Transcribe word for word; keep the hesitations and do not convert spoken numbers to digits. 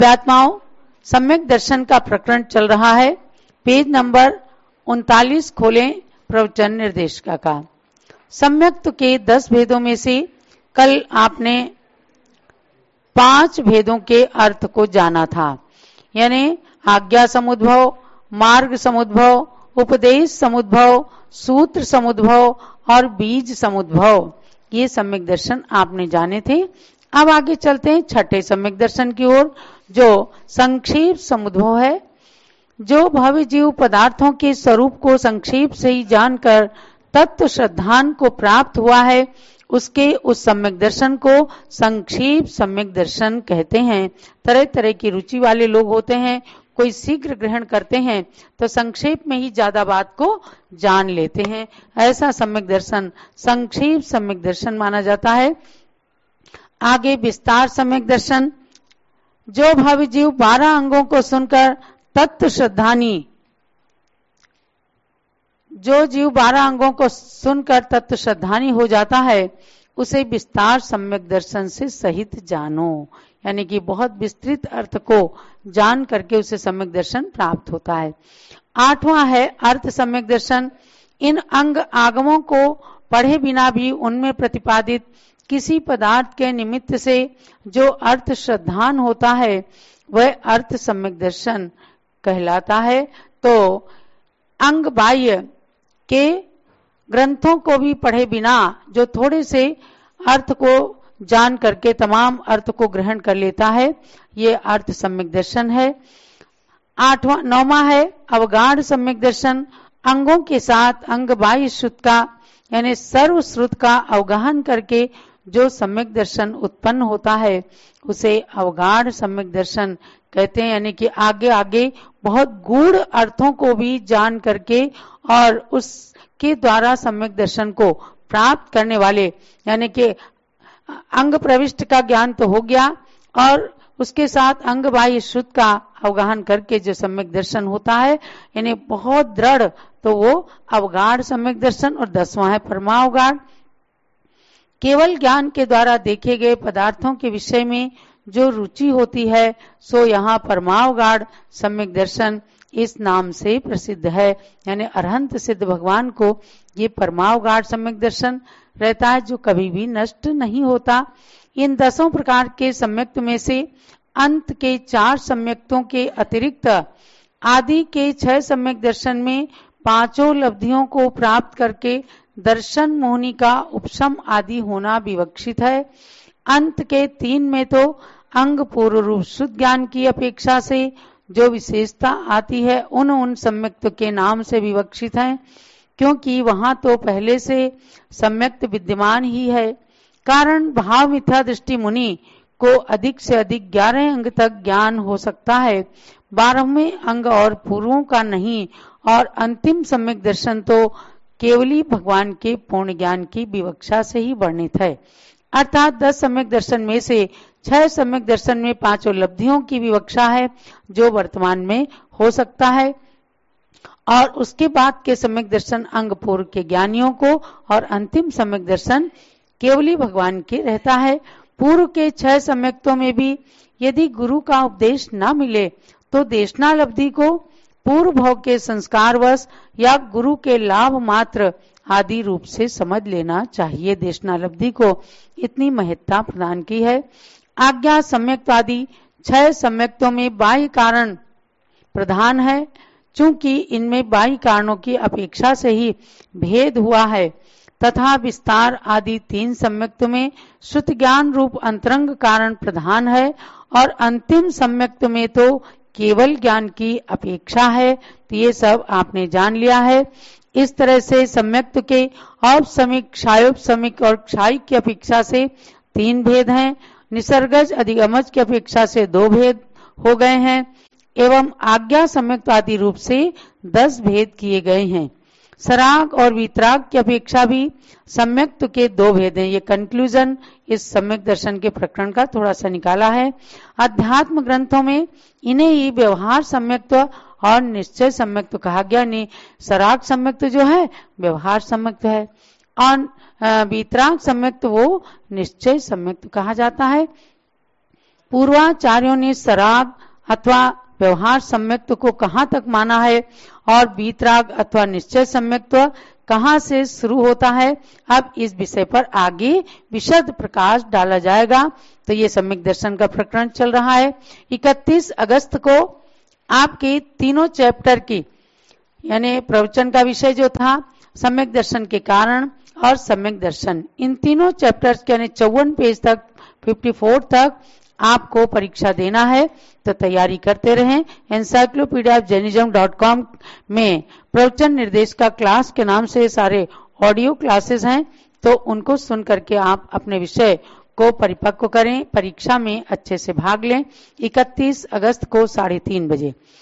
अध्यात्माओं, सम्यक दर्शन का प्रकरण चल रहा है। पेज नंबर उनतालीस खोलें। प्रवचन निर्देशिका का सम्यक्त के दस भेदों में से कल आपने पांच भेदों के अर्थ को जाना था, यानी आज्ञा समुद्भव, मार्ग समुद्भव, उपदेश समुद्भव, सूत्र समुद्भव और बीज समुद्भव। ये सम्यक दर्शन आपने जाने थे। अब आगे चलते हैं छठे सम्यक दर्शन की ओर, जो संक्षेप समुद्भव है। जो भव्य जीव पदार्थों के स्वरूप को संक्षेप से ही जानकर तत्व श्रद्धान को प्राप्त हुआ है, उसके उस सम्यक दर्शन को संक्षेप सम्यक दर्शन कहते हैं। तरह तरह की रुचि वाले लोग होते हैं, कोई शीघ्र ग्रहण करते हैं तो संक्षेप में ही ज्यादा बात को जान लेते हैं। ऐसा सम्यक दर्शन संक्षेप सम्यक दर्शन माना जाता है। आगे विस्तार सम्यक दर्शन। जो भव्य जीव बारह अंगों को सुनकर तत्व श्रद्धानी जो जीव बारह अंगों को सुनकर तत्व श्रद्धानी हो जाता है, उसे विस्तार सम्यक दर्शन से सहित जानो, यानी कि बहुत विस्तृत अर्थ को जान करके उसे सम्यक दर्शन प्राप्त होता है। आठवां है अर्थ सम्यक दर्शन। इन अंग आगमों को पढ़े बिना भी उनमें प्रतिपादित किसी पदार्थ के निमित्त से जो अर्थ श्रद्धान होता है, वह अर्थ सम्यक दर्शन कहलाता है। तो अंग बाह्य के ग्रंथों को भी पढ़े बिना जो थोड़े से अर्थ को जान करके तमाम अर्थ को ग्रहण कर लेता है, ये अर्थ सम्यक दर्शन है। आठवां नौवां है अवगाढ़ सम्यक दर्शन। अंगों के साथ अंग बाह्य श्रुत का यानी सर्व श्रुत का अवगाहन करके जो सम्यक दर्शन उत्पन्न होता है, उसे अवगाढ़ सम्यक दर्शन कहते हैं। यानी कि आगे आगे बहुत गूढ़ अर्थों को भी जान करके और उसके द्वारा सम्यक दर्शन को प्राप्त करने वाले, यानी कि अंग प्रविष्ट का ज्ञान तो हो गया और उसके साथ अंग बाह्य श्रुत का अवगाहन करके जो सम्यक दर्शन होता है, यानी बहुत दृढ़, तो वो अवगाढ़ सम्यक दर्शन। और दसवां है परमावगाढ़। केवल ज्ञान के द्वारा देखे गए पदार्थों के विषय में जो रुचि होती है, सो यहाँ परमावगाढ़ सम्यक दर्शन इस नाम से प्रसिद्ध है। यानी अरहंत सिद्ध भगवान को ये परमावगाढ़ सम्यक दर्शन रहता है, जो कभी भी नष्ट नहीं होता। इन दसों प्रकार के सम्यक्त में से अंत के चार सम्यक्तों के अतिरिक्त आदि के छह सम्यक दर्शन में पांचों लब्धियों को प्राप्त करके दर्शन मोहनी का उपशम आदि होना विवक्षित है। अंत के तीन में तो अंग पूर्व रूप शुद्ध ज्ञान की अपेक्षा से जो विशेषता आती है, उन उन सम्यक्त के नाम से विवक्षित है, क्योंकि वहां तो पहले से सम्यक्त विद्यमान ही है। कारण भाव मिथ्या दृष्टि मुनि को अधिक से अधिक ग्यारह अंग तक ज्ञान हो सकता है, बारहवें अंग और पूर्वों का नहीं। और अंतिम सम्यक दर्शन तो केवली भगवान के पूर्ण ज्ञान की विवक्षा से ही वर्णित है। अर्थात दस सम्यक दर्शन में से छह सम्यक दर्शन में पांचों लब्धियों की विवक्षा है, जो वर्तमान में हो सकता है, और उसके बाद के सम्यक दर्शन अंग पूर्व के ज्ञानियों को और अंतिम सम्यक दर्शन केवली भगवान के रहता है। पूर्व के छह सम्यक्तों में भी यदि गुरु का उपदेश न मिले तो देशना लब्धि को पूर्व भोग के संस्कारवश या गुरु के लाभ मात्र आदि रूप से समझ लेना चाहिए। देशना लब्धि को इतनी महत्ता प्रदान की है। आज्ञा सम्यक्त आदि छह सम्यक्तों में बाह्य कारण प्रधान है, चूंकि इनमें बाह्य कारणों की अपेक्षा से ही भेद हुआ है, तथा विस्तार आदि तीन सम्यक्त में श्रुत ज्ञान रूप अंतरंग कारण प्रधान है, और अंतिम सम्यक्त में तो केवल ज्ञान की अपेक्षा है। तो ये सब आपने जान लिया है। इस तरह से सम्यक्त के औपसमिक, क्षायोपसमिक और क्षायिक की अपेक्षा से तीन भेद हैं, निसर्गज अधिगमज की अपेक्षा से दो भेद हो गए हैं, एवं आज्ञा सम्यक्त आदि रूप से दस भेद किए गए हैं। सराग और वितराग की अपेक्षा भी सम्यक्त के दो भेद हैं। ये कंक्लूजन इस सम्यक दर्शन के प्रकरण का थोड़ा सा निकाला है। अध्यात्म ग्रंथों में इन्हें ही व्यवहार सम्यक्त और निश्चय सम्यक्त कहा गया। ने सराग सम्यक्त जो है व्यवहार सम्यक्त है, और वितराग सम्यक्त वो निश्चय सम्यक्त कहा जाता है। पूर्वाचार्यों ने सराग अथवा व्यवहार सम्यक्त्व को कहाँ तक माना है और बीतराग अथवा निश्चय सम्यक्त्व कहाँ से शुरू होता है। अब इस विषय पर आगे विशद प्रकाश डाला जाएगा। तो ये सम्यक दर्शन का प्रकरण चल रहा है। इकतीस अगस्त को आपके तीनों चैप्टर की यानी प्रवचन का विषय जो था सम्यक दर्शन के कारण और सम्यक दर्शन, इन तीनों चैप्टर्स के यानी चौवन पेज तक चौवन तक आपको परीक्षा देना है। तो तैयारी करते रहें। Encyclopedia of Jainism dot com में प्रवचन निर्देश का क्लास के नाम से सारे ऑडियो क्लासेस हैं, तो उनको सुन करके आप अपने विषय को परिपक्व करें, परीक्षा में अच्छे से भाग लें। इकतीस अगस्त को साढ़े तीन बजे